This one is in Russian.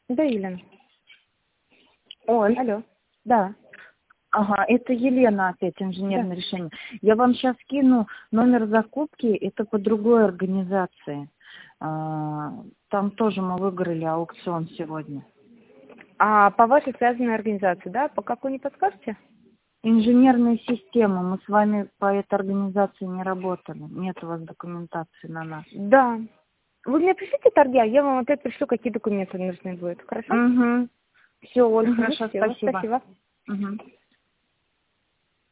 Да, Елена. Оль. Алло. Да. Ага, это Елена опять, инженерное решение. Я вам сейчас скину номер закупки, это по другой организации. Там тоже мы выиграли аукцион сегодня. А по вашей связанной организации, да? По какой не подскажете? Инженерные системы. Мы с вами по этой организации не работали. Нет у вас документации на нас. Да. Вы мне пришлите торги, а я вам опять пришлю, какие документы нужны будут. Хорошо? Угу. Все, Оль, Хорошо, всё, спасибо. спасибо. Угу.